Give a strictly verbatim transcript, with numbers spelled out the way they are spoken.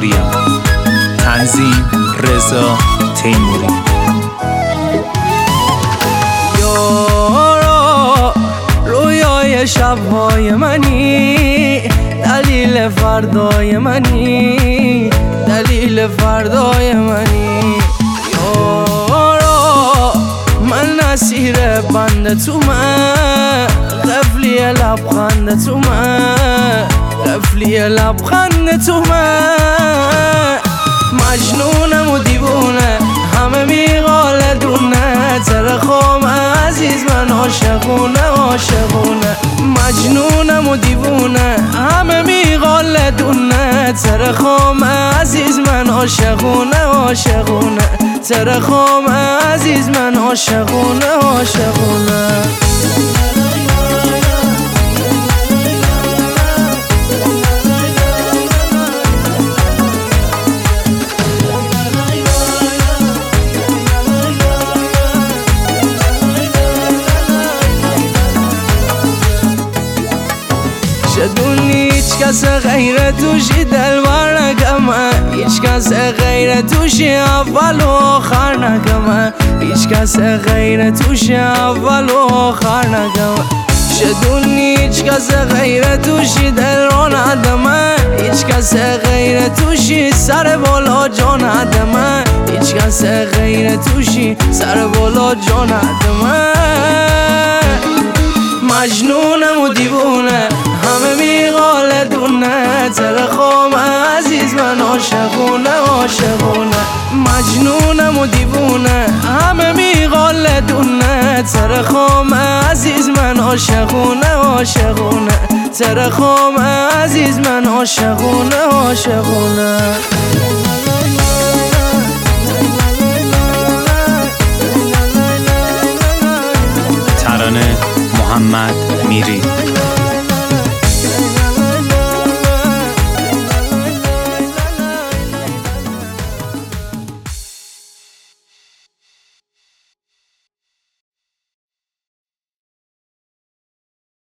ماریا. تنظیم رضا تیموری. یارا رویای شبهای منی، دلیل فردای منی، دلیل فردای منی. یارا من اسیر بند تو من، قفلی لبخند تو من، قفلی لبخند تو من. مجنونم و دیوونه همه میقال دونه، ترخم عزیز من عاشقونه عاشقونه. مجنونم و دیوونه همه میقال دونه، ترخم عزیز من عاشقونه عاشقونه. ترخم عزیز من عاشقونه عاشقونه. شدونی هیچ کس غیر توشی دلبر نکمه، هیچ کس غیر توشی اول و آخر نکمه، هیچ کس غیر توشی اول و آخر نکمه. شدونی هیچ کس غیر توشی دل رو ندمه، هیچ کس غیر توشی سر بالا جا ندمه، هیچ کس غیر توشی سر بالا جا ندمه. مجنونم و دیوونه همه میقال دونه، ترخم عزیز من عاشقونه عاشقونه. مجنونم و دیوونه همه میقال دونه، ترخم عزیز من عاشقونه عاشقونه. ترخم عزیز من عاشقونه عاشقونه. ترانه محمد میری.